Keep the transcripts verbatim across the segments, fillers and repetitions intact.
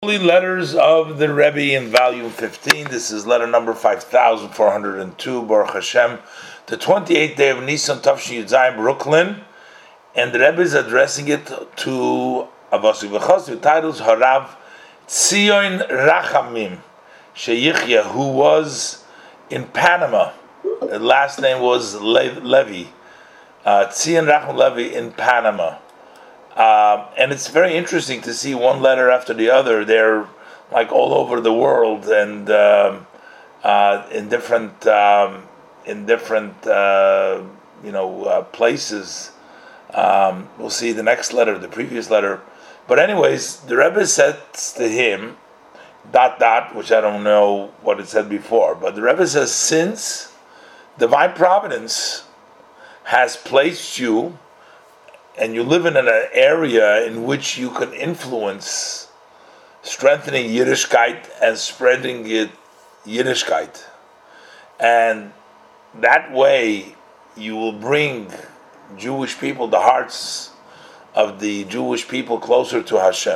Holy Letters of the Rebbe in volume fifteen. This is letter number five thousand four hundred two, Baruch Hashem, the twenty-eighth day of Nisan Tafshin Yudzayin, Brooklyn, and the Rebbe is addressing it to Avasi V'chos, the titles Harav Tzion Rachamim Sheyichya, who was in Panama. The last name was Le- Levy, uh, Tzion Rachamim Levy in Panama. Um, and it's very interesting to see one letter after the other. They're like all over the world and um, uh, in different um, in different uh, you know uh, places. Um, we'll see the next letter, the previous letter. But anyways, the Rebbe says to him, dot dot, which I don't know what it said before, but the Rebbe says, since divine providence has placed you and you live in an area in which you can influence strengthening Yiddishkeit and spreading it Yiddishkeit, and that way you will bring Jewish people, the hearts of the Jewish people, closer to Hashem.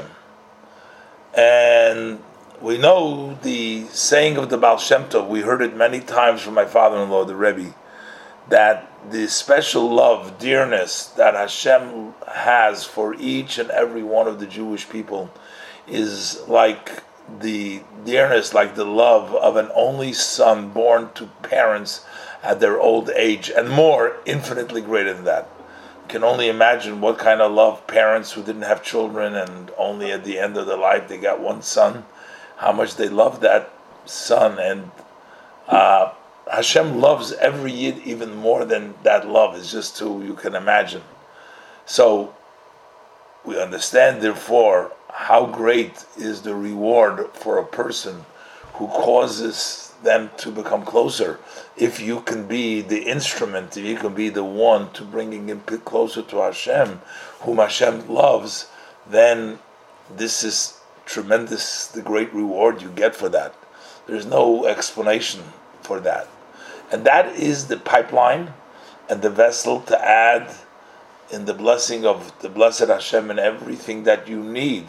And we know the saying of the Baal Shem Tov, we heard it many times from my father-in-law, the Rebbe, that the special love, dearness that Hashem has for each and every one of the Jewish people is like the dearness, like the love of an only son born to parents at their old age, and more, infinitely greater than that. You can only imagine what kind of love parents who didn't have children and only at the end of their life they got one son, how much they love that son. And uh, Hashem loves every Yid even more than that love is just to, you can imagine. So we understand, therefore, how great is the reward for a person who causes them to become closer. If you can be the instrument, if you can be the one to bringing him closer to Hashem, whom Hashem loves, then this is tremendous, the great reward you get for that. There's no explanation for that. And that is the pipeline and the vessel to add in the blessing of the blessed Hashem and everything that you need.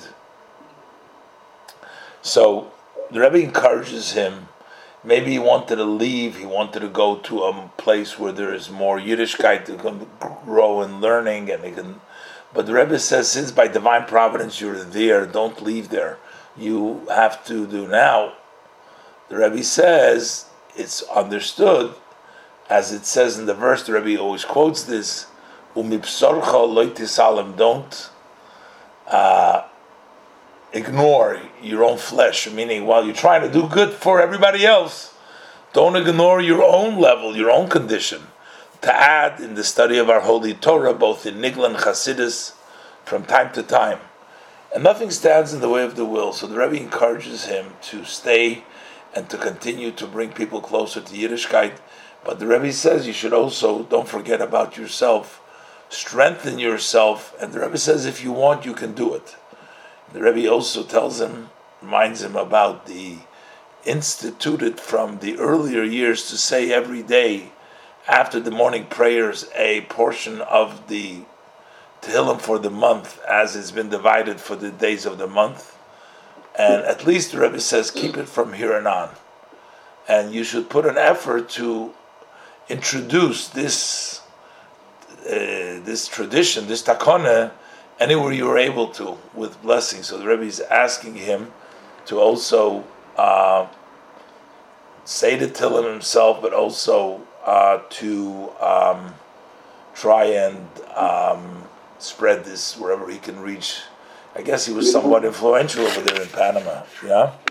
So the Rebbe encourages him. Maybe he wanted to leave, he wanted to go to a place where there is more Yiddishkeit to grow in learning, and he can. But the Rebbe says, since by divine providence you're there, don't leave there. You have to do now. The Rebbe says, it's understood, as it says in the verse, the Rebbe always quotes this, Umipsorcha loy tisalem, don't uh, ignore your own flesh, meaning while you're trying to do good for everybody else, don't ignore your own level, your own condition, to add in the study of our holy Torah, both in Nigla and Chassidus, from time to time. And nothing stands in the way of the will, so the Rebbe encourages him to stay and to continue to bring people closer to Yiddishkeit. But the Rebbe says you should also, don't forget about yourself, strengthen yourself, and the Rebbe says if you want, you can do it. The Rebbe also tells him, reminds him about the instituted from the earlier years to say every day, after the morning prayers, a portion of the Tehillim for the month, as it's been divided for the days of the month. And at least the Rebbe says, keep it from here and on. And you should put an effort to introduce this uh, this tradition, this takana, anywhere you're able to, with blessings. So the Rebbe is asking him to also uh, say the Tehillim himself, but also uh, to um, try and um, spread this wherever he can reach. I guess he was somewhat influential over there in Panama, yeah?